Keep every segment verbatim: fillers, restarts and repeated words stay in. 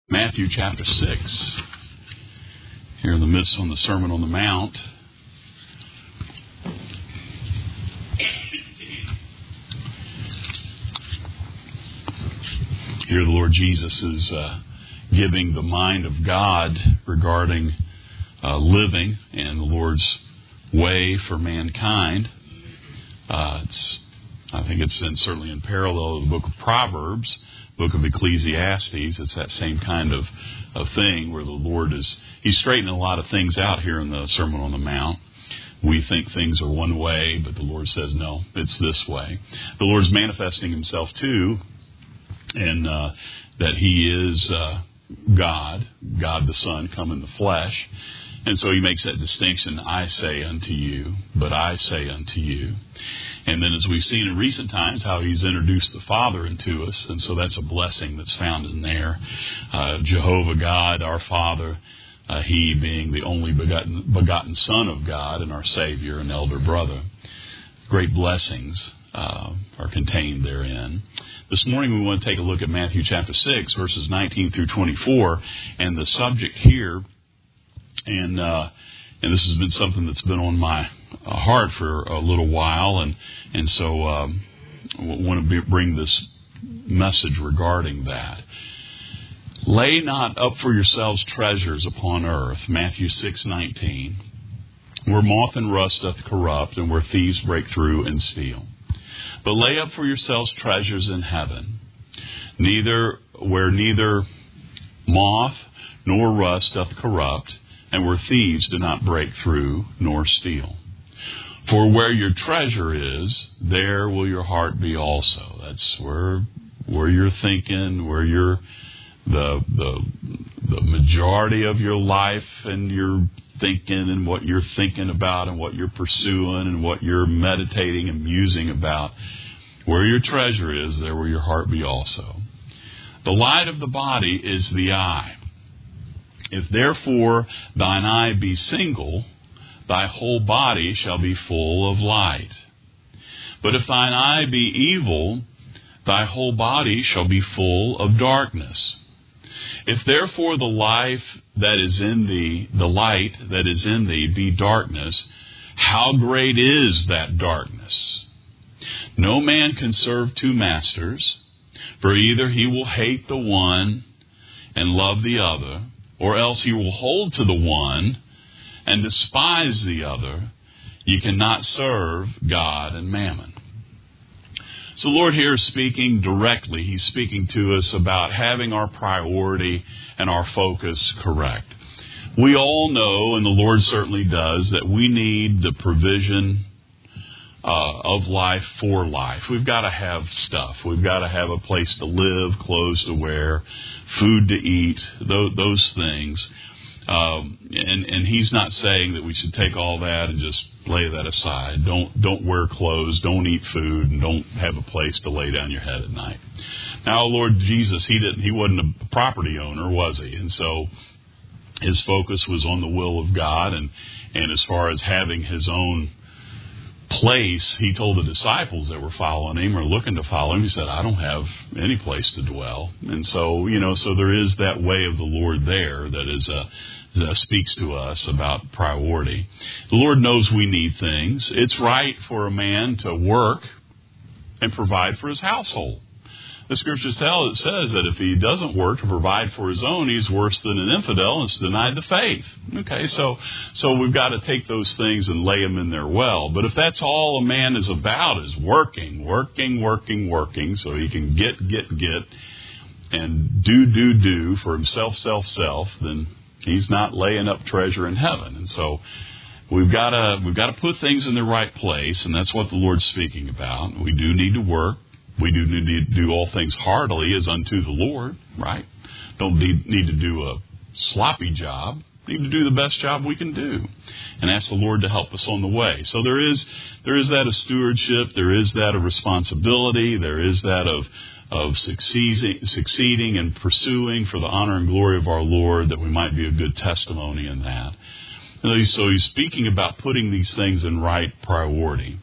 Matthew chapter six, here in the midst on the Sermon on the Mount. Here the Lord Jesus is uh, giving the mind of God regarding uh, living and the Lord's way for mankind. Uh, it's, I think it's in, certainly in parallel to the book of Proverbs, book of Ecclesiastes. It's that same kind of, of thing where the Lord is, He's straightening a lot of things out here in the Sermon on the Mount. We think things are one way, but the Lord says, no, it's this way. The Lord's manifesting Himself too, and uh, that He is uh, God, God the Son, come in the flesh. And so He makes that distinction, I say unto you, but I say unto you. And then as we've seen in recent times, how He's introduced the Father into us. And so that's a blessing that's found in there. Uh, Jehovah God, our Father, uh, He being the only begotten, begotten Son of God and our Savior and elder brother. Great blessings uh, are contained therein. This morning we want to take a look at Matthew chapter six, verses nineteen through twenty-four. And the subject here, and uh, and this has been something that's been on my uh, heart for a little while, and and so um, I want to be, bring this message regarding that. Lay not up for yourselves treasures upon earth, Matthew six nineteen, where moth and rust doth corrupt, and where thieves break through and steal. But lay up for yourselves treasures in heaven, neither where neither moth nor rust doth corrupt, and where thieves do not break through nor steal. For where your treasure is, there will your heart be also. That's where where you're thinking, where you're the the the majority of your life and your thinking and what you're thinking about and what you're pursuing and what you're meditating and musing about. Where your treasure is, there will your heart be also. The light of the body is the eye. If therefore thine eye be single, thy whole body shall be full of light. But if thine eye be evil, thy whole body shall be full of darkness. If therefore the life that is in thee, the light that is in thee be darkness, how great is that darkness? No man can serve two masters, for either he will hate the one and love the other, or else he will hold to the one and despise the other. You cannot serve God and mammon. So the Lord here is speaking directly. He's speaking to us about having our priority and our focus correct. We all know, and the Lord certainly does, that we need the provision uh, of life for life. We've got to have stuff. We've got to have a place to live, clothes to wear, food to eat, those, those things. Um, and, and He's not saying that we should take all that and just lay that aside. Don't don't wear clothes, don't eat food, and don't have a place to lay down your head at night. Now, Lord Jesus, He didn't. He wasn't a property owner, was He? And so His focus was on the will of God. And, and as far as having His own place, He told the disciples that were following Him or looking to follow Him, He said, I don't have any place to dwell. And so, you know, so there is that way of the Lord there that is a that speaks to us about priority. The Lord knows we need things. It's right for a man to work and provide for his household. The Scriptures tell it says that if he doesn't work to provide for his own, he's worse than an infidel and has denied the faith. Okay, so so we've got to take those things and lay them in there well. But if that's all a man is about, is working, working, working, working, so he can get, get, get, and do, do, do for himself, self, self, then he's not laying up treasure in heaven. And so we've got to we've got to put things in the right place, and that's what the Lord's speaking about. We do need to work. We do need to do all things heartily as unto the Lord, right? Don't need, need to do a sloppy job. Need to do the best job we can do, and ask the Lord to help us on the way. So there is there is that of stewardship. There is that of responsibility. There is that of of succeeding, succeeding and pursuing for the honor and glory of our Lord, that we might be a good testimony in that. And so he's speaking about putting these things in right priority.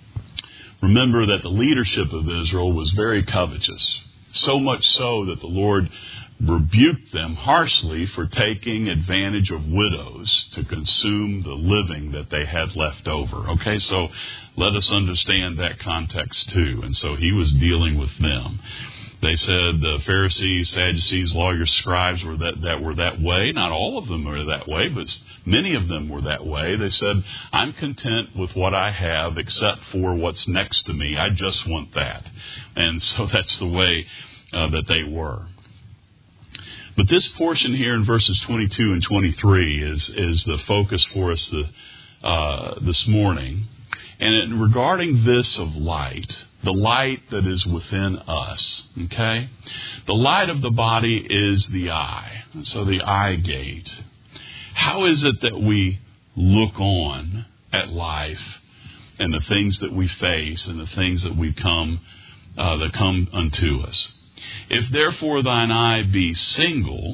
Remember that the leadership of Israel was very covetous, so much so that the Lord rebuked them harshly for taking advantage of widows to consume the living that they had left over. Okay, so let us understand that context too. And so he was dealing with them. They said the Pharisees, Sadducees, lawyers, scribes were that, that were that way. Not all of them were that way, but many of them were that way. They said, I'm content with what I have except for what's next to me. I just want that. And so that's the way uh, that they were. But this portion here in verses twenty-two and twenty-three is, is the focus for us the, uh, this morning. And regarding this of light, the light that is within us, okay? The light of the body is the eye. So the eye gate. How is it that we look on at life and the things that we face and the things that we come, uh, that come unto us? If therefore thine eye be single,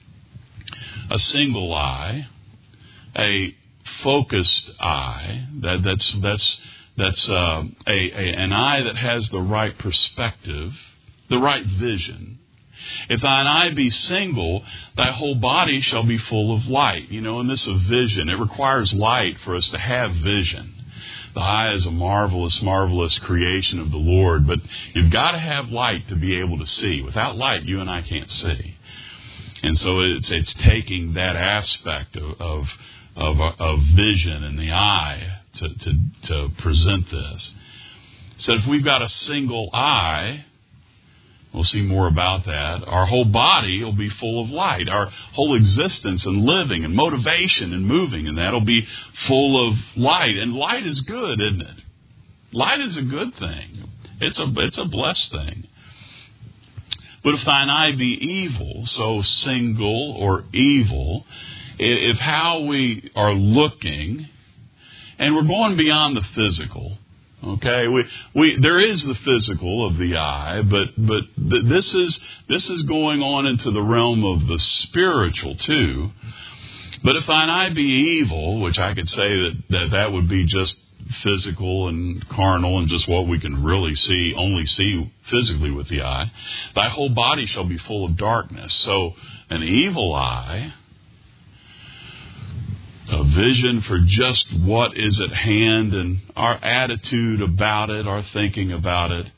a single eye, a focused eye, that, that's that's that's uh, a, a an eye that has the right perspective, the right vision. If thine eye be single, thy whole body shall be full of light. You know, and this of vision, it requires light for us to have vision. The eye is a marvelous, marvelous creation of the Lord, but you've got to have light to be able to see. Without light, you and I can't see. And so it's it's taking that aspect of of, of, of vision in the eye to, to, to present this. So if we've got a single eye, we'll see more about that. Our whole body will be full of light. Our whole existence and living and motivation and moving, and that'll be full of light. And light is good, isn't it? Light is a good thing. It's a it's a blessed thing. But if thine eye be evil, so single or evil, if how we are looking, and we're going beyond the physical. Okay, we we there is the physical of the eye, but but th- this is this is going on into the realm of the spiritual too. But if thine eye be evil, which I could say that that, that would be just physical and carnal and just what we can really see, only see physically with the eye, thy whole body shall be full of darkness. So an evil eye, a vision for just what is at hand and our attitude about it, our thinking about it.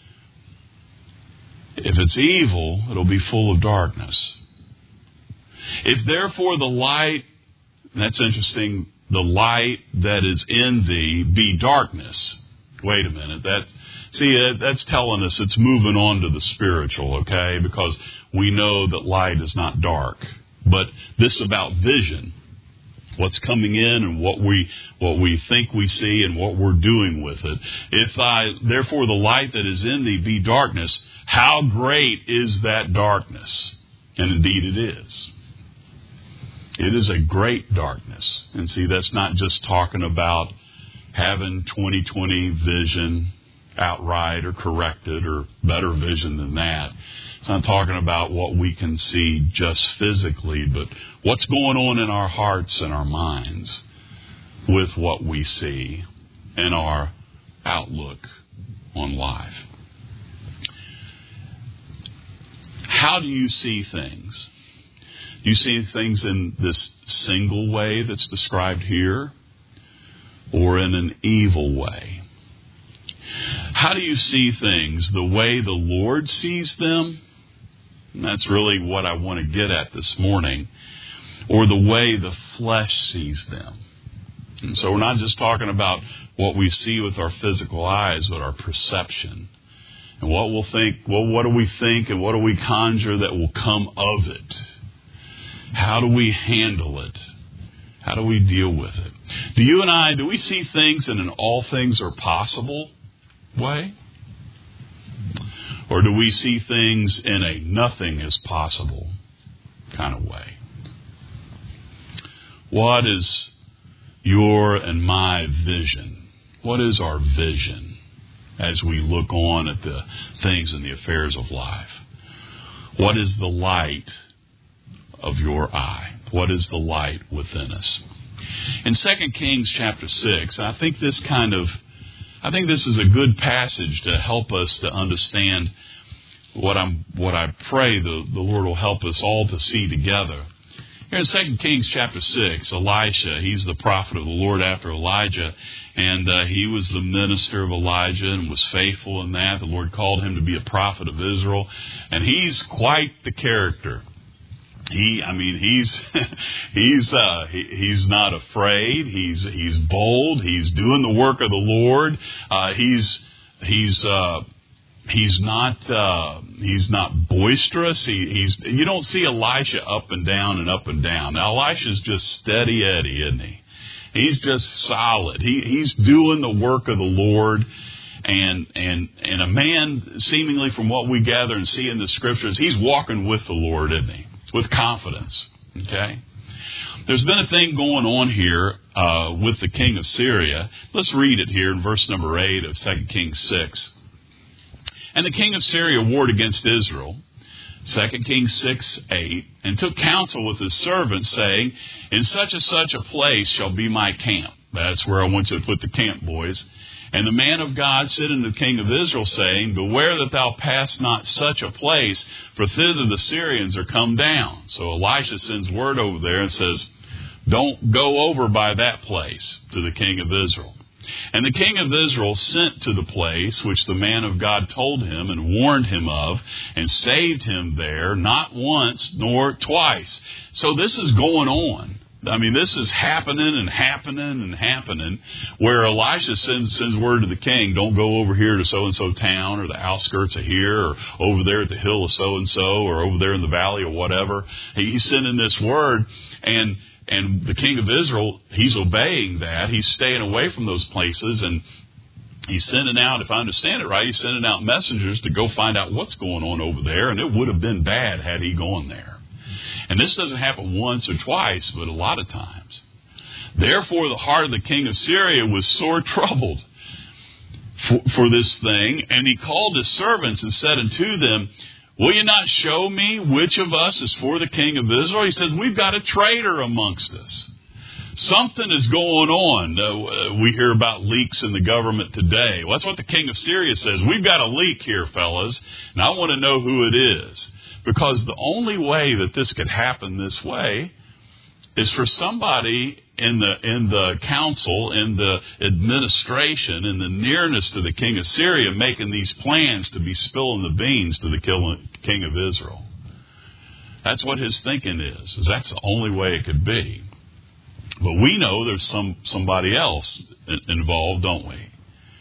If it's evil, it'll be full of darkness. If therefore the light, and that's interesting, the light that is in thee be darkness. Wait a minute. That, see, that's telling us it's moving on to the spiritual, okay? Because we know that light is not dark. But this about vision, what's coming in and what we what we think we see and what we're doing with it. If I, therefore the light that is in thee be darkness, how great is that darkness? And indeed it is. It is a great darkness. And see, that's not just talking about having twenty twenty vision outright or corrected or better vision than that. It's not talking about what we can see just physically, but what's going on in our hearts and our minds with what we see and our outlook on life. How do you see things? Do you see things in this single way that's described here, or in an evil way? How do you see things? The way the Lord sees them? And that's really what I want to get at this morning. Or the way the flesh sees them. And so we're not just talking about what we see with our physical eyes, but our perception. And what we'll think, well, what do we think and what do we conjure that will come of it? How do we handle it? How do we deal with it? Do you and I, do we see things in an all things are possible way? Or do we see things in a nothing is possible kind of way? What is your and my vision? What is our vision as we look on at the things and the affairs of life? What is the light of your eye? What is the light within us? In Second Kings chapter six, I think this kind of, I think this is a good passage to help us to understand what I'm what I pray the, the Lord will help us all to see together. Here in Second Kings chapter six, Elisha, he's the prophet of the Lord after Elijah, and uh, he was the minister of Elijah and was faithful in that. The Lord called him to be a prophet of Israel, and he's quite the character. He, I mean, he's he's uh, he, he's not afraid. He's he's bold. He's doing the work of the Lord. Uh, he's he's uh, he's not uh, he's not boisterous. He, he's you don't see Elisha up and down and up and down. Now, Elisha's just steady Eddie, isn't he? He's just solid. He he's doing the work of the Lord. And and and a man, seemingly from what we gather and see in the Scriptures, he's walking with the Lord, isn't he? With confidence, okay? There's been a thing going on here uh, with the king of Syria. Let's read it here in verse number eight of Second Kings six. And the king of Syria warred against Israel, Second Kings six, eight, and took counsel with his servants, saying, in such and such a place shall be my camp. That's where I want you to put the camp, boys. And the man of God said unto the king of Israel, saying, beware that thou pass not such a place, for thither the Syrians are come down. So Elisha sends word over there and says, don't go over by that place, to the king of Israel. And the king of Israel sent to the place which the man of God told him and warned him of, and saved him there, not once nor twice. So this is going on. I mean, this is happening and happening and happening, where Elisha sends, sends word to the king, don't go over here to so-and-so town or the outskirts of here or over there at the hill of so-and-so or over there in the valley or whatever. He's sending this word, and and the king of Israel, he's obeying that. He's staying away from those places, and he's sending out, if I understand it right, he's sending out messengers to go find out what's going on over there, and it would have been bad had he gone there. And this doesn't happen once or twice, but a lot of times. Therefore, the heart of the king of Syria was sore troubled for, for this thing. And he called his servants and said unto them, will you not show me which of us is for the king of Israel? He says, we've got a traitor amongst us. Something is going on. Uh, we hear about leaks in the government today. Well, that's what the king of Syria says. We've got a leak here, fellas, and I want to know who it is. Because the only way that this could happen this way is for somebody in the in the council, in the administration, in the nearness to the king of Syria, making these plans to be spilling the beans to the king of Israel. That's what his thinking is. is that's the only way it could be. But we know there's some somebody else involved, don't we?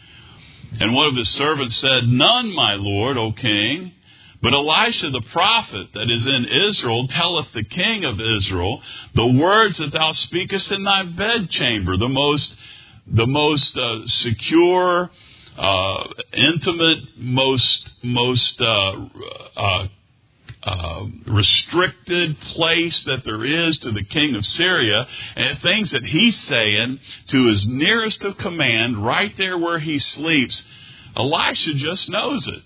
And one of his servants said, none, my lord, O king. But Elisha the prophet that is in Israel telleth the king of Israel the words that thou speakest in thy bedchamber, the most, the most uh, secure, uh, intimate, most, most uh, uh, uh, restricted place that there is to the king of Syria, and things that he's saying to his nearest of command, right there where he sleeps. Elisha just knows it.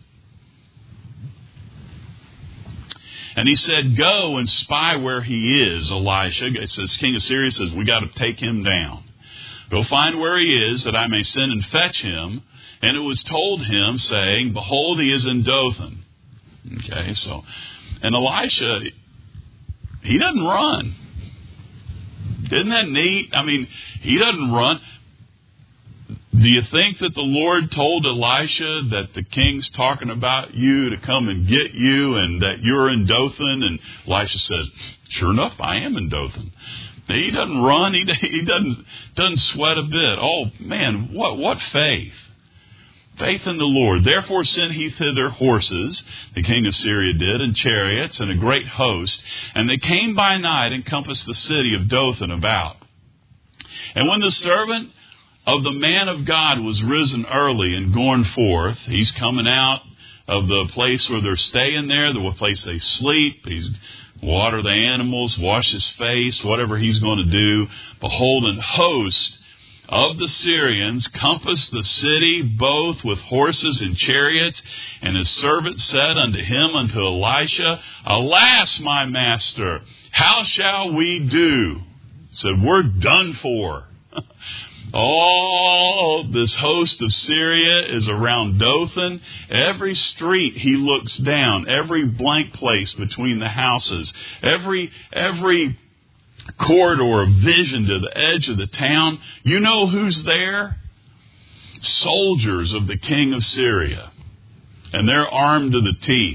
And he said, go and spy where he is, Elisha. It says, king of Syria says, we got to take him down. Go find where he is, that I may send and fetch him. And it was told him, saying, behold, he is in Dothan. Okay, so, and Elisha, he doesn't run. Isn't that neat? I mean, he doesn't run. Do you think that the Lord told Elisha that the king's talking about you to come and get you and that you're in Dothan? And Elisha says, sure enough, I am in Dothan. He doesn't run. He, he doesn't, doesn't sweat a bit. Oh, man, what, what faith. Faith in the Lord. Therefore sent he thither horses, the king of Syria did, and chariots, and a great host. And they came by night and compassed the city of Dothan about. And when the servant of the man of God was risen early and gone forth, he's coming out of the place where they're staying there, the place they sleep. He's water the animals, wash his face, whatever he's going to do. Behold, an host of the Syrians compassed the city, both with horses and chariots. And his servant said unto him, unto Elisha, alas, my master, how shall we do? He said, we're done for. All this host of Syria is around Dothan. Every street he looks down, every blank place between the houses, every every corridor of vision to the edge of the town. You know who's there? Soldiers of the king of Syria. And they're armed to the teeth.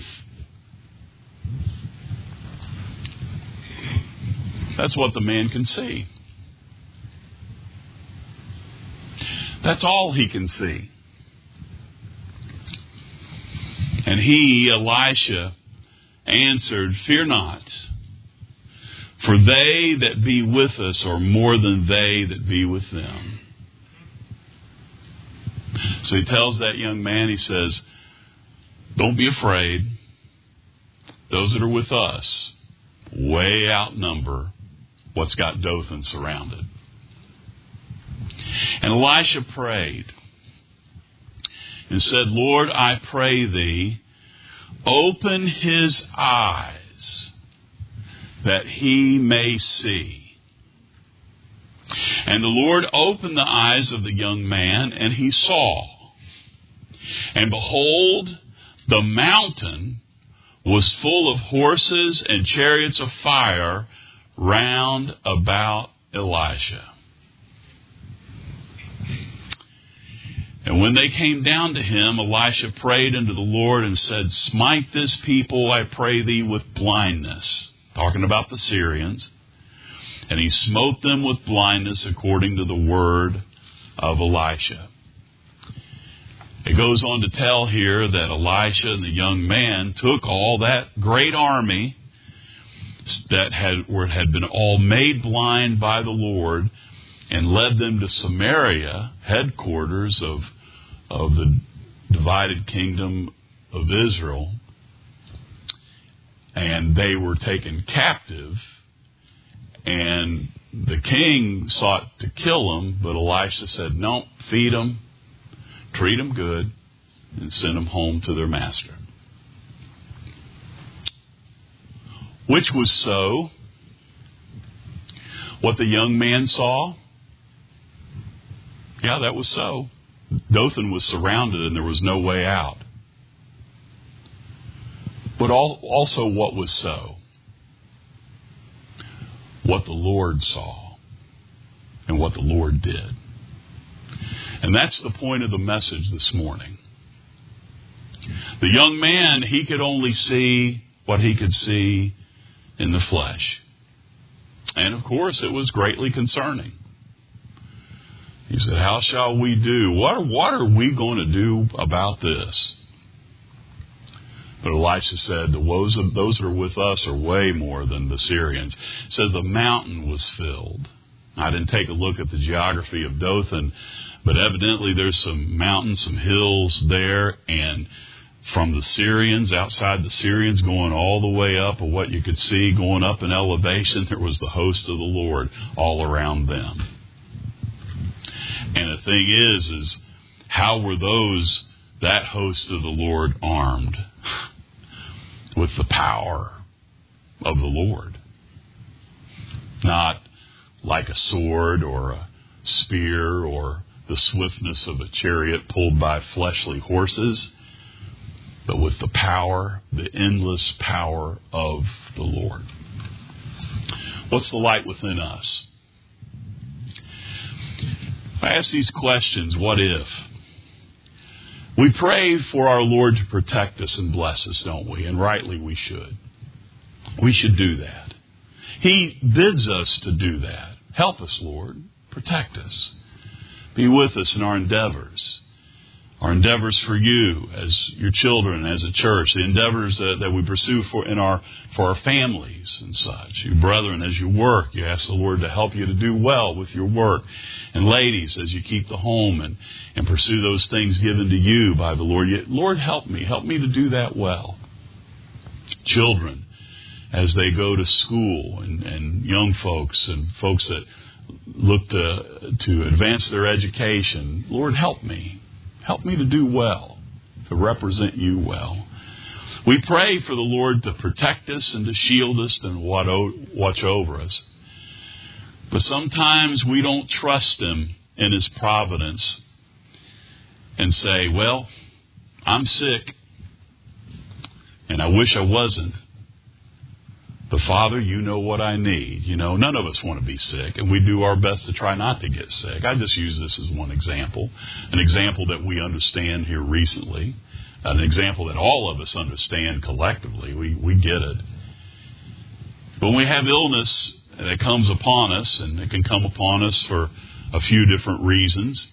That's what the man can see. That's all he can see. And he, Elisha, answered, "Fear not, for they that be with us are more than they that be with them." So he tells that young man, he says, don't be afraid. Those that are with us way outnumber what's got Dothan surrounded. And Elisha prayed and said, "Lord, I pray thee, open his eyes that he may see." And the Lord opened the eyes of the young man, and he saw. And behold, the mountain was full of horses and chariots of fire round about Elisha. And when they came down to him, Elisha prayed unto the Lord and said, "Smite this people, I pray thee, with blindness." Talking about the Syrians. And he smote them with blindness according to the word of Elisha. It goes on to tell here that Elisha and the young man took all that great army that had, or had been all made blind by the Lord and led them to Samaria, headquarters of, of the divided kingdom of Israel. And they were taken captive. And the king sought to kill them, but Elisha said, "No, feed them, treat them good, and send them home to their master." Which was so? What the young man saw? Yeah, that was so. Dothan was surrounded and there was no way out. But also what was so? What the Lord saw and what the Lord did. And that's the point of the message this morning. The young man, he could only see what he could see in the flesh. And of course, it was greatly concerning. He said, "How shall we do? What, what are we going to do about this?" But Elisha said, the woes of those that are with us are way more than the Syrians. It says the mountain was filled. I didn't take a look at the geography of Dothan, but evidently there's some mountains, some hills there, and from the Syrians, outside the Syrians, going all the way up of what you could see, going up in elevation, there was the host of the Lord all around them. And the thing is, is how were those, that host of the Lord, armed? With the power of the Lord. Not like a sword or a spear or the swiftness of a chariot pulled by fleshly horses, but with the power, the endless power of the Lord. What's the light within us? I ask these questions, what if? We pray for our Lord to protect us and bless us, don't we? And rightly we should. We should do that. He bids us to do that. Help us, Lord. Protect us. Be with us in our endeavors. Our endeavors for you as your children, as a church. The endeavors that, that we pursue for in our for our families and such. You brethren, as you work, you ask the Lord to help you to do well with your work. And ladies, as you keep the home and, and pursue those things given to you by the Lord. You, Lord, help me. Help me to do that well. Children, as they go to school, and, and young folks and folks that look to, to advance their education. Lord, help me. Help me to do well, to represent you well. We pray for the Lord to protect us and to shield us and watch over us. But sometimes we don't trust Him in His providence and say, well, I'm sick, and I wish I wasn't. But Father, you know what I need. You know, none of us want to be sick, and we do our best to try not to get sick. I just use this as one example, an example that we understand here recently, an example that all of us understand collectively. We, we get it. But when we have illness that comes upon us, and it can come upon us for a few different reasons,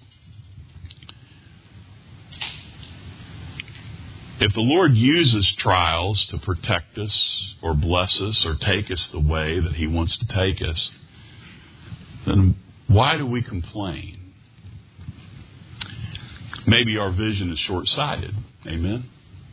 if the Lord uses trials to protect us or bless us or take us the way that He wants to take us, then why do we complain? Maybe our vision is short-sighted. Amen?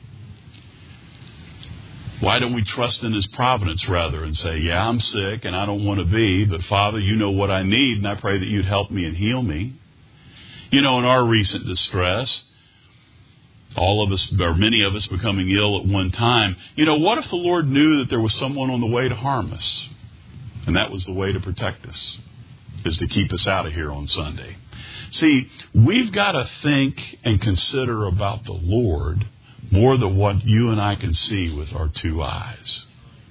Why don't we trust in His providence rather and say, yeah, I'm sick and I don't want to be, but Father, you know what I need, and I pray that you'd help me and heal me. You know, in our recent distress, all of us, or many of us, becoming ill at one time, you know, what if the Lord knew that there was someone on the way to harm us? And that was the way to protect us, is to keep us out of here on Sunday. See, we've got to think and consider about the Lord more than what you and I can see with our two eyes.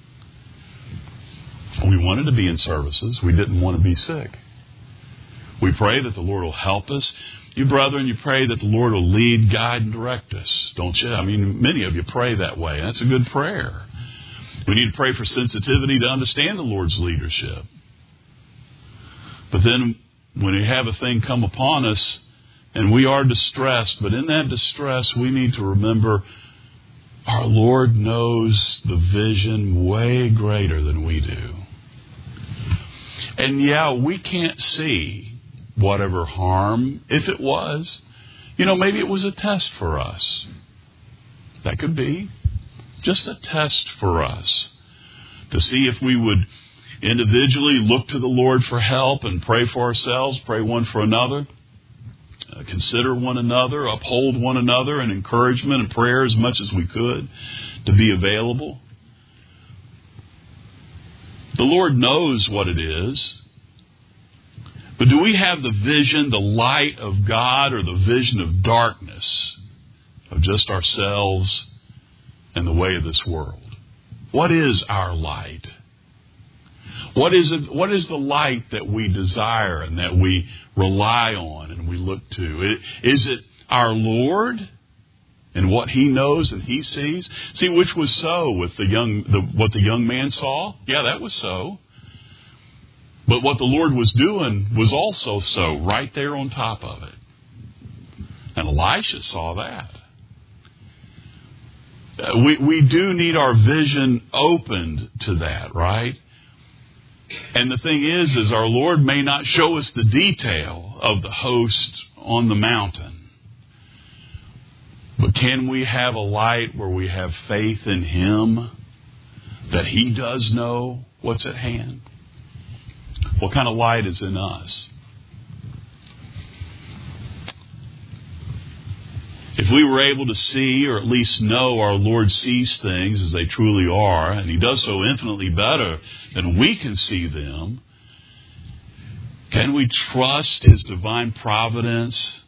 We wanted to be in services. We didn't want to be sick. We pray that the Lord will help us. You brethren, you pray that the Lord will lead, guide, and direct us, don't you? I mean, many of you pray that way. That's a good prayer. We need to pray for sensitivity to understand the Lord's leadership. But then when we have a thing come upon us and we are distressed, but in that distress we need to remember our Lord knows the vision way greater than we do. And yeah, we can't see whatever harm, if it was, you know, maybe it was a test for us. That could be just a test for us to see if we would individually look to the Lord for help and pray for ourselves, pray one for another, uh, consider one another, uphold one another in encouragement and prayer as much as we could to be available. The Lord knows what it is. But do we have the vision, the light of God, or the vision of darkness, of just ourselves and the way of this world? What is our light? What is it, what is the light that we desire and that we rely on and we look to? Is it our Lord and what He knows and He sees? See, which was so with the young, the, what the young man saw? Yeah, that was so. But what the Lord was doing was also so, right there on top of it. And Elisha saw that. Uh, we, we do need our vision opened to that, right? And the thing is, is our Lord may not show us the detail of the host on the mountain. But can we have a light where we have faith in Him that He does know what's at hand? What kind of light is in us? If we were able to see, or at least know, our Lord sees things as they truly are, and He does so infinitely better than we can see them, can we trust His divine providence?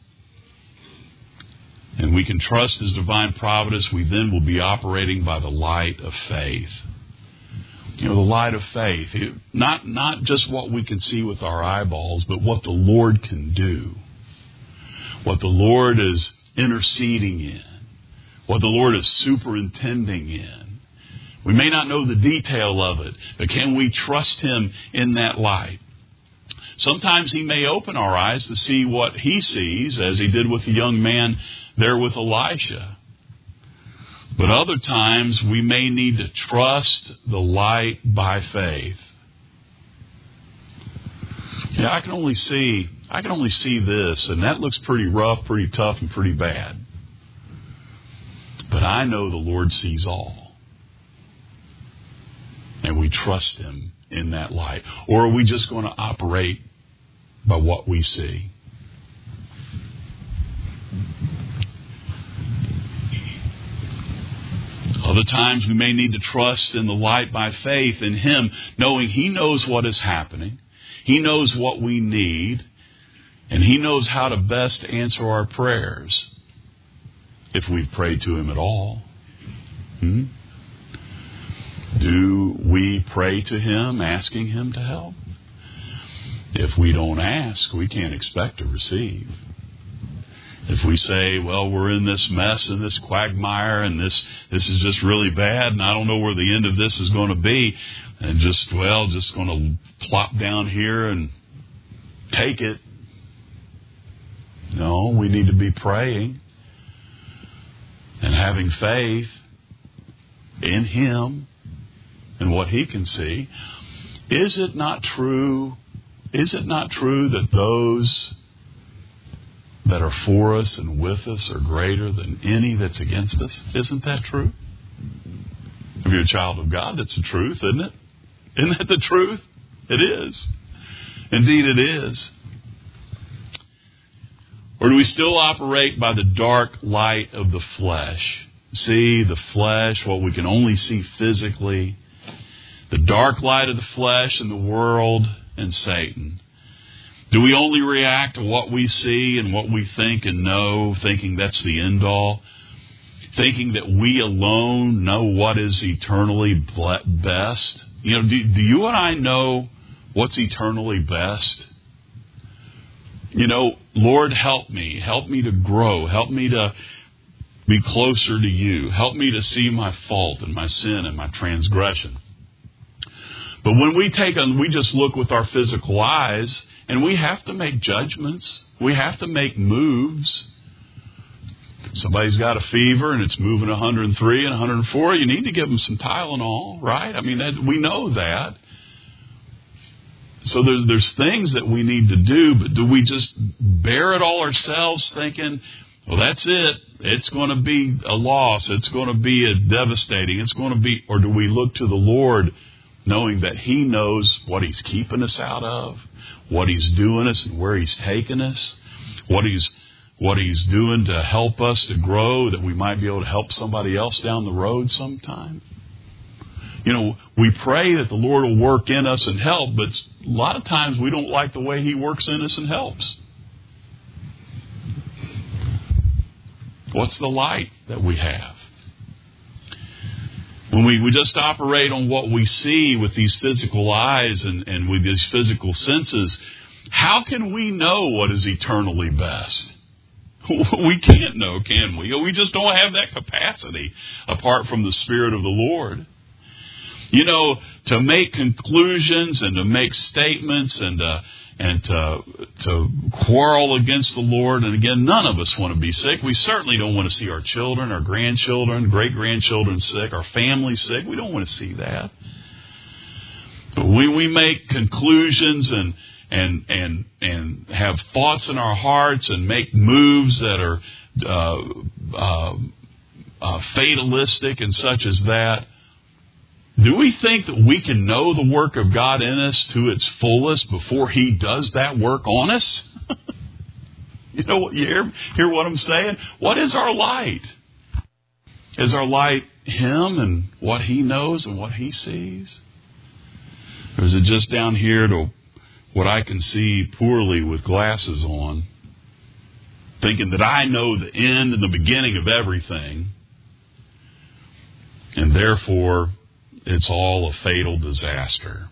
And we can trust His divine providence. We then will be operating by the light of faith. You know, the light of faith. It, not, not just what we can see with our eyeballs, but what the Lord can do. What the Lord is interceding in. What the Lord is superintending in. We may not know the detail of it, but can we trust Him in that light? Sometimes He may open our eyes to see what He sees, as He did with the young man there with Elisha. But other times we may need to trust the light by faith. Yeah, I can only see, I can only see this, and that looks pretty rough, pretty tough, and pretty bad. But I know the Lord sees all. And we trust Him in that light. Or are we just going to operate by what we see? Other times we may need to trust in the light by faith in Him, knowing He knows what is happening. He knows what we need. And He knows how to best answer our prayers if we've prayed to Him at all. Hmm? Do we pray to Him asking Him to help? If we don't ask, we can't expect to receive. If we say, well, we're in this mess and this quagmire and this this is just really bad and I don't know where the end of this is going to be, and just, well, just going to plop down here and take it. No, we need to be praying and having faith in Him and what He can see. Is it not true? Is it not true that those that are for us and with us are greater than any that's against us? Isn't that true? If you're a child of God, that's the truth, isn't it? Isn't that the truth? It is. Indeed it is. Or do we still operate by the dark light of the flesh? See, the flesh, what we can only see physically, the dark light of the flesh and the world and Satan. Do we only react to what we see and what we think and know, thinking that's the end all? Thinking that we alone know what is eternally best? You know, do, do you and I know what's eternally best? You know, Lord, help me. Help me to grow. Help me to be closer to You. Help me to see my fault and my sin and my transgression. But when we take on, we just look with our physical eyes, and we have to make judgments. We have to make moves. Somebody's got a fever and it's moving one hundred three and one hundred four. You need to give them some Tylenol, right? I mean, that, we know that. So there's there's things that we need to do, but do we just bear it all ourselves thinking, well, that's it. It's going to be a loss. It's going to be a devastating. It's going to be, or do we look to the Lord knowing that He knows what He's keeping us out of, what He's doing us and where He's taking us, what He's what He's doing to help us to grow, that we might be able to help somebody else down the road sometime? You know, we pray that the Lord will work in us and help, but a lot of times we don't like the way He works in us and helps. What's the light that we have? When we, we just operate on what we see with these physical eyes and, and with these physical senses, how can we know what is eternally best? We can't know, can we? We just don't have that capacity apart from the Spirit of the Lord. You know, to make conclusions and to make statements and to, and to, to quarrel against the Lord. And again, none of us want to be sick. We certainly don't want to see our children, our grandchildren, great-grandchildren sick, our family sick. We don't want to see that. But when we make conclusions and and and and have thoughts in our hearts and make moves that are uh, uh, uh, fatalistic and such as that, do we think that we can know the work of God in us to its fullest before He does that work on us? You know what? You hear, hear what I'm saying? What is our light? Is our light Him and what He knows and what He sees? Or is it just down here to what I can see poorly with glasses on, thinking that I know the end and the beginning of everything, and therefore it's all a fatal disaster?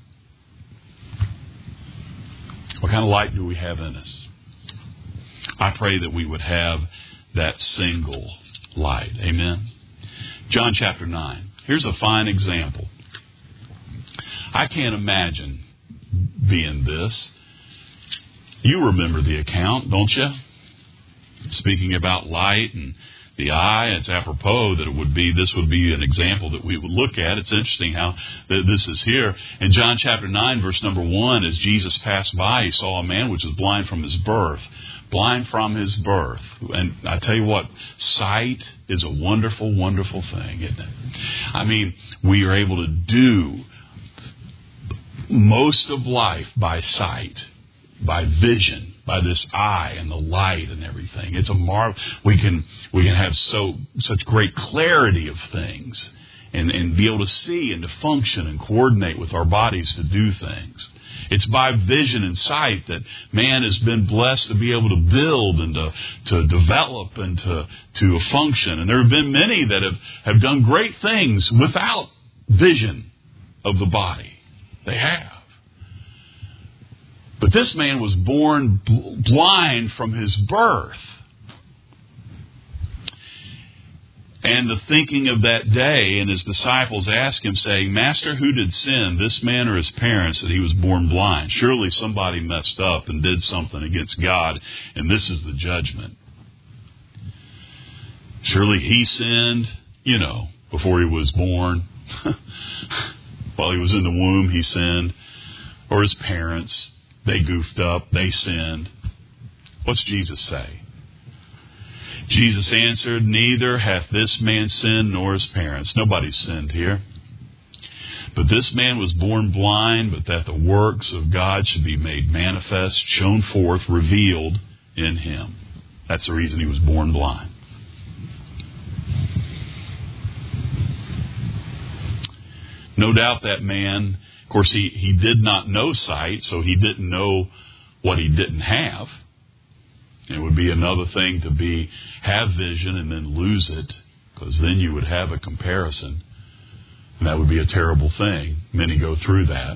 What kind of light do we have in us? I pray that we would have that single light. Amen. John chapter nine. Here's a fine example. I can't imagine being this. You remember the account, don't you? Speaking about light and the eye, it's apropos that it would be, this would be an example that we would look at. It's interesting how this is here. In John chapter nine, verse number one, as Jesus passed by, He saw a man which was blind from his birth. Blind from his birth. And I tell you what, sight is a wonderful, wonderful thing, isn't it? I mean, we are able to do most of life by sight, by vision, by this eye and the light and everything. It's a marvel. We can we can have so such great clarity of things and, and be able to see and to function and coordinate with our bodies to do things. It's by vision and sight that man has been blessed to be able to build and to, to develop and to, to function. And there have been many that have, have done great things without vision of the body. They have. But this man was born bl- blind from his birth. And the thinking of that day, and his disciples asked him, saying, Master, who did sin, this man or his parents, that he was born blind? Surely somebody messed up and did something against God, and this is the judgment. Surely he sinned, you know, before he was born. While he was in the womb, he sinned. Or his parents, they goofed up, they sinned. What's Jesus say? Jesus answered, Neither hath this man sinned nor his parents. Nobody sinned here. But this man was born blind, but that the works of God should be made manifest, shown forth, revealed in him. That's the reason he was born blind. No doubt that man, of course, he, he did not know sight, so he didn't know what he didn't have. It would be another thing to be have vision and then lose it, because then you would have a comparison. And that would be a terrible thing. Many go through that.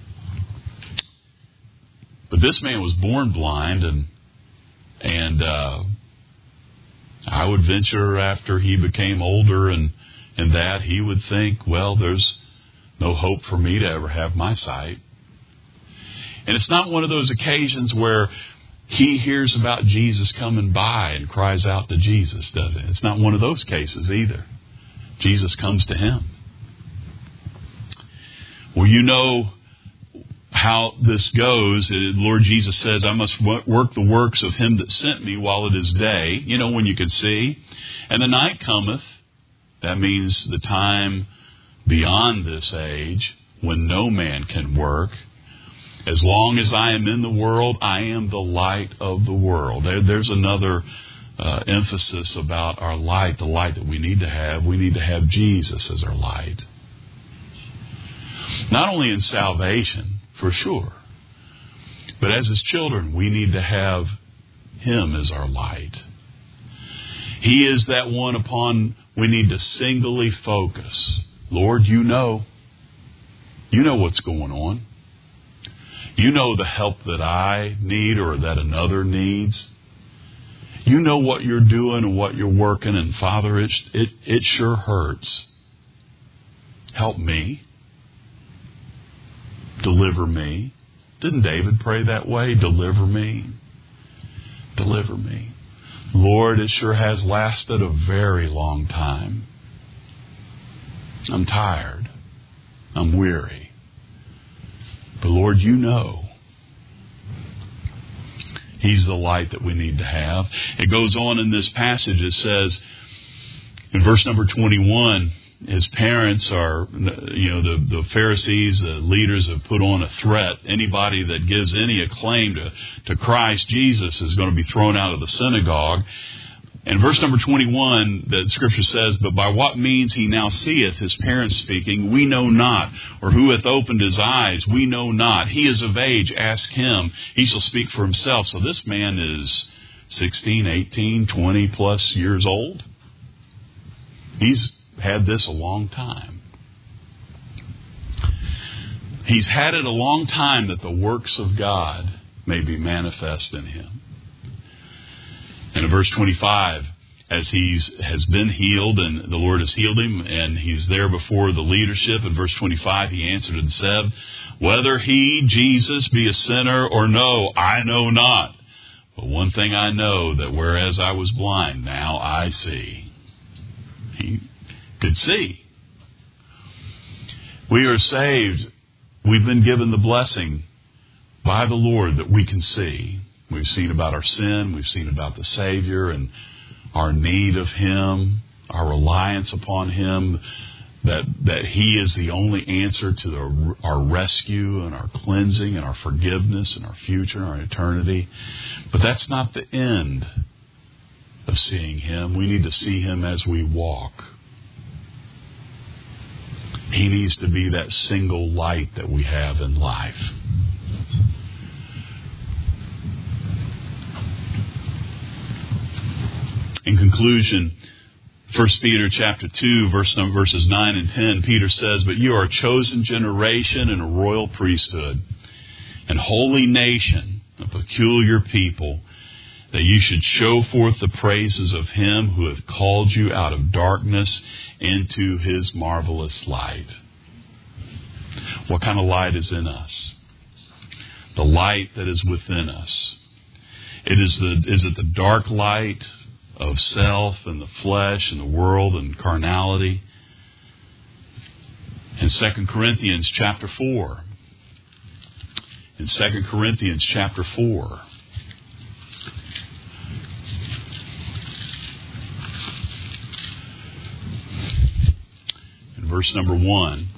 But this man was born blind, and and uh, I would venture after he became older and, and that, he would think, well, there's no hope for me to ever have my sight. And it's not one of those occasions where he hears about Jesus coming by and cries out to Jesus, does it? It's not one of those cases either. Jesus comes to him. Well, you know how this goes. Lord Jesus says, I must work the works of him that sent me while it is day. You know, when you can see. And the night cometh. That means the time beyond this age when no man can work. As long as I am in the world, I am the light of the world. There, there's another uh, emphasis about our light, the light that we need to have. We need to have Jesus as our light. Not only in salvation, for sure, but as his children, we need to have him as our light. He is that one upon we need to singly focus. Lord, you know. You know what's going on. You know the help that I need or that another needs. You know what you're doing and what you're working. And Father, it, it, it sure hurts. Help me. Deliver me. Didn't David pray that way? Deliver me. Deliver me. Lord, it sure has lasted a very long time. I'm tired. I'm weary. But Lord, you know. He's the light that we need to have. It goes on in this passage. It says in verse number twenty-one, his parents are, you know, the, the Pharisees, the leaders have put on a threat. Anybody that gives any acclaim to, to Christ Jesus is going to be thrown out of the synagogue. In verse number twenty-one, the Scripture says, But by what means he now seeth his parents speaking, we know not. Or who hath opened his eyes, we know not. He is of age, ask him. He shall speak for himself. So this man is sixteen, eighteen, twenty plus years old. He's had this a long time. He's had it a long time that the works of God may be manifest in him. And in verse twenty-five, as he has been healed and the Lord has healed him and he's there before the leadership, in verse twenty-five, he answered and said, Whether he, Jesus, be a sinner or no, I know not. But one thing I know, that whereas I was blind, now I see. He could see. We are saved. We've been given the blessing by the Lord that we can see. We've seen about our sin. We've seen about the Savior and our need of him, our reliance upon him, that, that he is the only answer to the, our rescue and our cleansing and our forgiveness and our future and our eternity. But that's not the end of seeing him. We need to see him as we walk. He needs to be that single light that we have in life. In conclusion, First Peter chapter two, verse number, verses nine and ten, Peter says, "But you are a chosen generation and a royal priesthood, and holy nation, a peculiar people, that you should show forth the praises of Him who hath called you out of darkness into His marvelous light." What kind of light is in us? The light that is within us. It is the is it the dark light of self and the flesh and the world and carnality? In Second Corinthians chapter four. In Second Corinthians chapter four. In verse number one.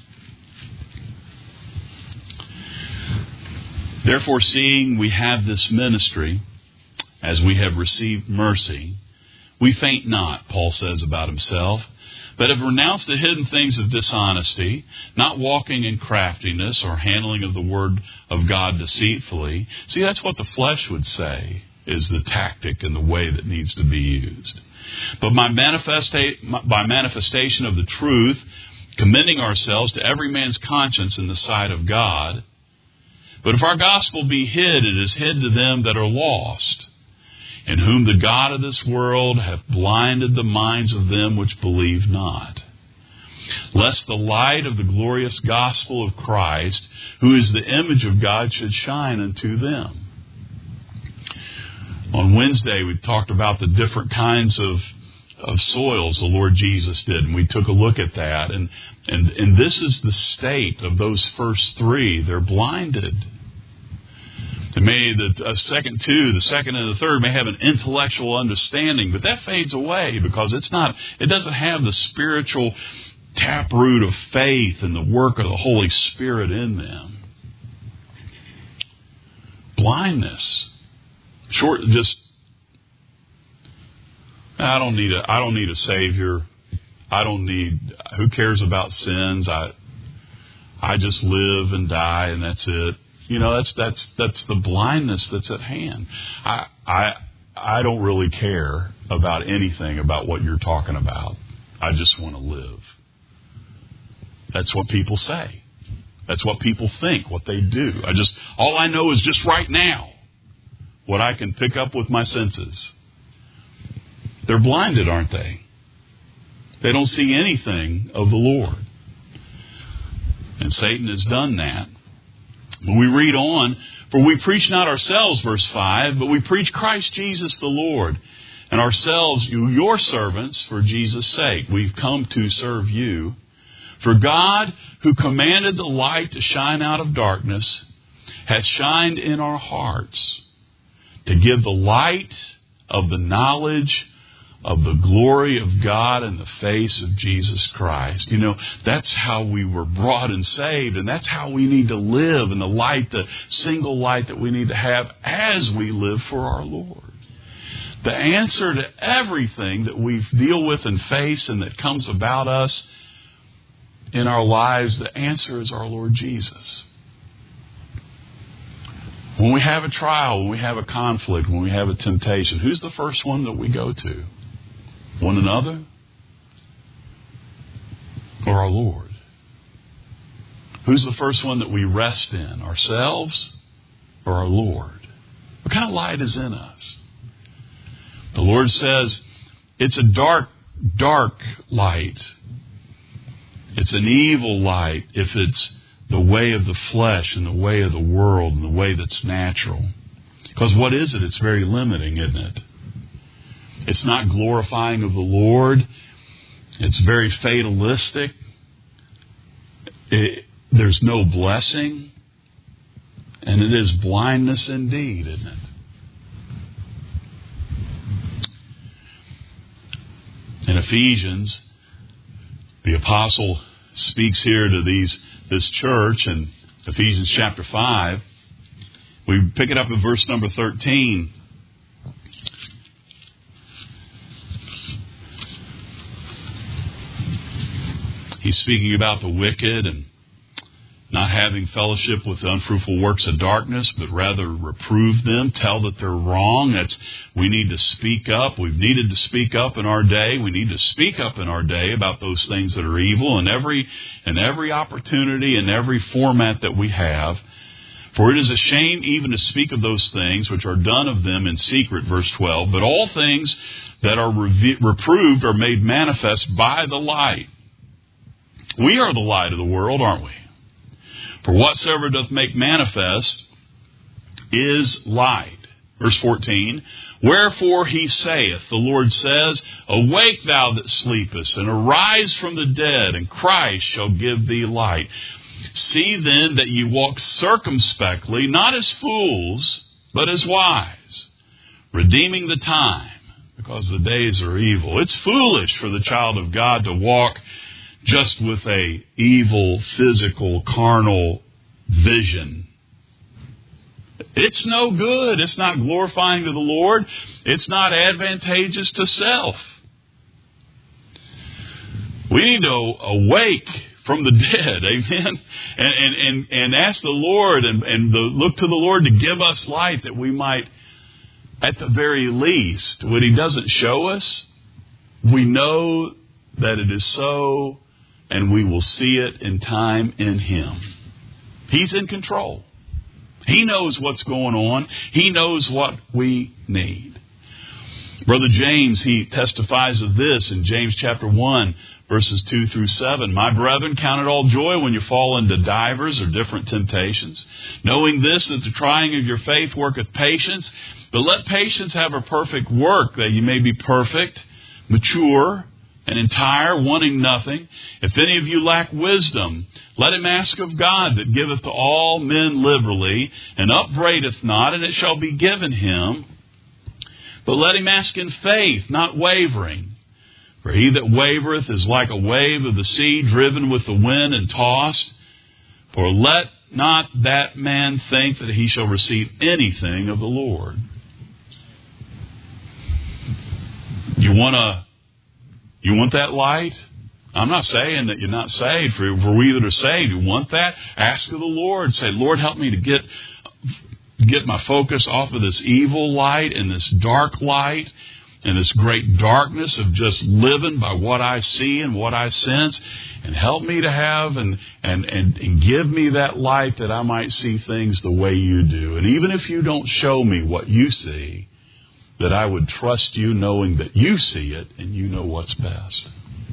"Therefore, seeing we have this ministry, as we have received mercy, we faint not," Paul says about himself, "but have renounced the hidden things of dishonesty, not walking in craftiness or handling of the word of God deceitfully." See, that's what the flesh would say is the tactic and the way that needs to be used. "But by, manifesta- by manifestation of the truth, commending ourselves to every man's conscience in the sight of God. But if our gospel be hid, it is hid to them that are lost, in whom the God of this world hath blinded the minds of them which believe not, lest the light of the glorious gospel of Christ, who is the image of God, should shine unto them." On Wednesday, we talked about the different kinds of, of soils the Lord Jesus did, and we took a look at that. And, and, and this is the state of those first three. They're blinded. They may, the uh, second two, the second and the third may have an intellectual understanding, but that fades away because it's not, it doesn't have the spiritual taproot of faith and the work of the Holy Spirit in them. Blindness. Short, just, I don't need a, I don't need a Savior. I don't need, who cares about sins? I, I just live and die and that's it. You know, that's, that's, that's the blindness that's at hand. I, I, I don't really care about anything about what you're talking about. I just want to live. That's what people say. That's what people think, what they do. I just, all I know is just right now, what I can pick up with my senses. They're blinded, aren't they? They don't see anything of the Lord. And Satan has done that. When we read on, "For we preach not ourselves," verse five, "but we preach Christ Jesus the Lord, and ourselves your servants for Jesus' sake." We've come to serve you. "For God, who commanded the light to shine out of darkness, hath shined in our hearts, to give the light of the knowledge of the glory of God in the face of Jesus Christ." You know, that's how we were brought and saved, and that's how we need to live, in the light, the single light that we need to have as we live for our Lord. The answer to everything that we deal with and face and that comes about us in our lives, the answer is our Lord Jesus. When we have a trial, when we have a conflict, when we have a temptation, who's the first one that we go to? One another? Or our Lord? Who's the first one that we rest in? Ourselves or our Lord? What kind of light is in us? The Lord says it's a dark, dark light. It's an evil light if it's the way of the flesh and the way of the world and the way that's natural. Because what is it? It's very limiting, isn't it? It's not glorifying of the Lord. It's very fatalistic. It, there's no blessing. And it is blindness indeed, isn't it? In Ephesians, the apostle speaks here to these this church in Ephesians chapter five. We pick it up in verse number thirteen. He's speaking about the wicked and not having fellowship with the unfruitful works of darkness, but rather reprove them, tell that they're wrong. That's, we need to speak up. We've needed to speak up in our day. We need to speak up in our day about those things that are evil in every, in every opportunity and every format that we have. For it is a shame even to speak of those things which are done of them in secret, verse twelve. But all things that are re- reproved are made manifest by the light. We are the light of the world, aren't we? For whatsoever doth make manifest is light. Verse fourteen, wherefore he saith, the Lord says, awake thou that sleepest, and arise from the dead, and Christ shall give thee light. See then that ye walk circumspectly, not as fools, but as wise, redeeming the time, because the days are evil. It's foolish for the child of God to walk just with a evil, physical, carnal vision. It's no good. It's not glorifying to the Lord. It's not advantageous to self. We need to awake from the dead, amen, and and and, and ask the Lord and, and the, look to the Lord to give us light that we might, at the very least, when He doesn't show us, we know that it is so, and we will see it in time in Him. He's in control. He knows what's going on. He knows what we need. Brother James, he testifies of this in James chapter one, verses two through seven. My brethren, count it all joy when you fall into divers or different temptations, knowing this, that the trying of your faith worketh patience. But let patience have a perfect work, that you may be perfect, mature, and entire, wanting nothing. If any of you lack wisdom, let him ask of God, that giveth to all men liberally, and upbraideth not, and it shall be given him. But let him ask in faith, not wavering. For he that wavereth is like a wave of the sea, driven with the wind and tossed. For let not that man think that he shall receive anything of the Lord. You want to, you want that light? I'm not saying that you're not saved. For, for we that are saved, you want that? Ask of the Lord. Say, Lord, help me to get get my focus off of this evil light and this dark light and this great darkness of just living by what I see and what I sense, and help me to have and, and, and, and give me that light that I might see things the way you do. And even if you don't show me what you see, that I would trust you knowing that you see it and you know what's best.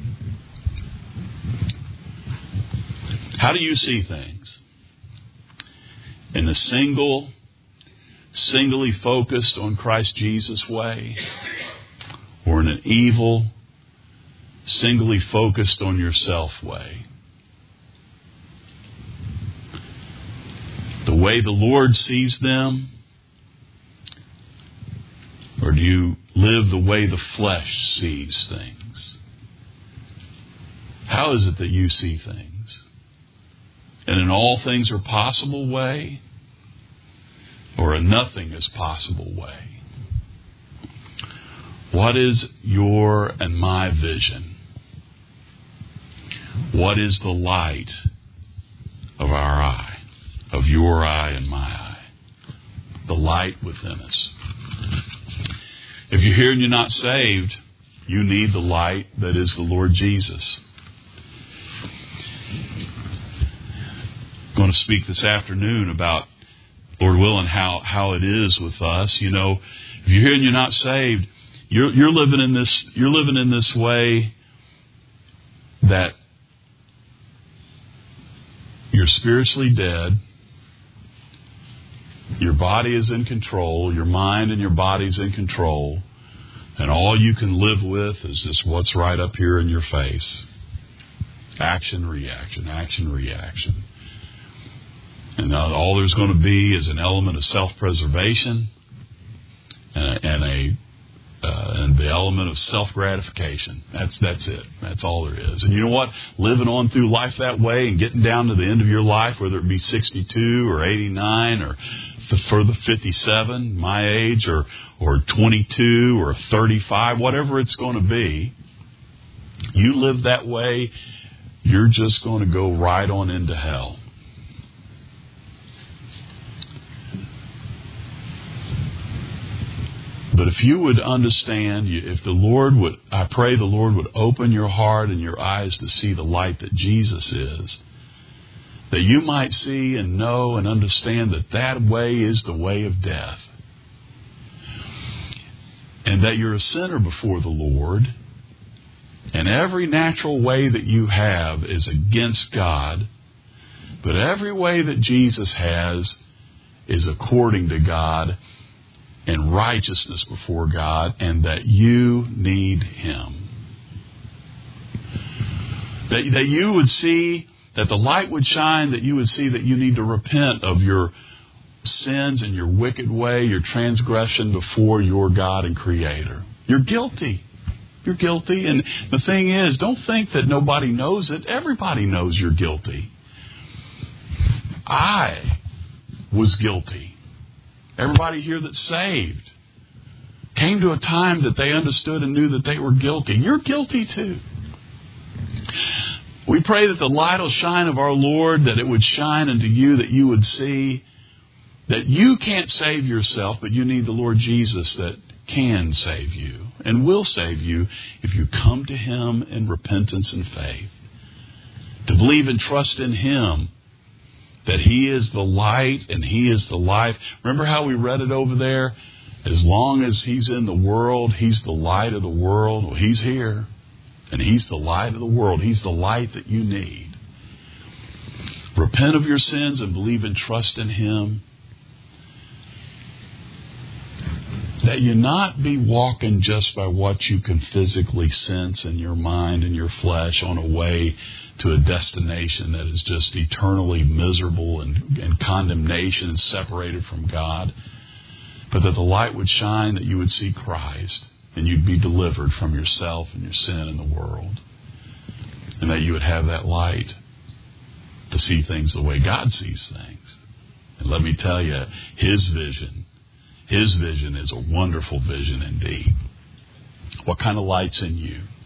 How do you see things? In a single, singly focused on Christ Jesus way, or in an evil, singly focused on yourself way? The way the Lord sees them, or do you live the way the flesh sees things? How is it that you see things? In an all things are possible way, or a nothing is possible way? What is your and my vision? What is the light of our eye, of your eye and my eye? The light within us. If you're here and you're not saved, you need the light that is the Lord Jesus. I'm going to speak this afternoon about, Lord willing, how, how it is with us. You know, if you're here and you're not saved, you're, you're living in this, you're living in this way that you're spiritually dead. Your body is in control. Your mind and your body is in control. And all you can live with is just what's right up here in your face. Action, reaction, action, reaction. And all there's going to be is an element of self-preservation and a, and, a, uh, and the element of self-gratification. That's that's it. That's all there is. And you know what? Living on through life that way and getting down to the end of your life, whether it be sixty-two or eighty-nine or further fifty-seven, my age, or or twenty-two or thirty-five, whatever it's going to be, you live that way, you're just going to go right on into hell. But if you would understand, if the Lord would, I pray the Lord would open your heart and your eyes to see the light that Jesus is, that you might see and know and understand that that way is the way of death. And that you're a sinner before the Lord, and every natural way that you have is against God, but every way that Jesus has is according to God and righteousness before God, and that you need Him. That, that you would see, that the light would shine, that you would see that you need to repent of your sins and your wicked way, your transgression before your God and Creator. You're guilty. You're guilty. And the thing is, don't think that nobody knows it. Everybody knows you're guilty. I was guilty. Everybody here that's saved came to a time that they understood and knew that they were guilty. You're guilty too. We pray that the light will shine of our Lord, that it would shine into you, that you would see that you can't save yourself, but you need the Lord Jesus that can save you and will save you if you come to Him in repentance and faith. To believe and trust in Him, that He is the light and He is the life. Remember how we read it over there? As long as He's in the world, He's the light of the world. Well, He's here, and He's the light of the world. He's the light that you need. Repent of your sins and believe and trust in Him. That you not be walking just by what you can physically sense in your mind and your flesh on a way to a destination that is just eternally miserable and, and condemnation and separated from God. But that the light would shine, that you would see Christ and you'd be delivered from yourself and your sin in the world. And that you would have that light to see things the way God sees things. And let me tell you, His vision His vision is a wonderful vision indeed. What kind of light's in you?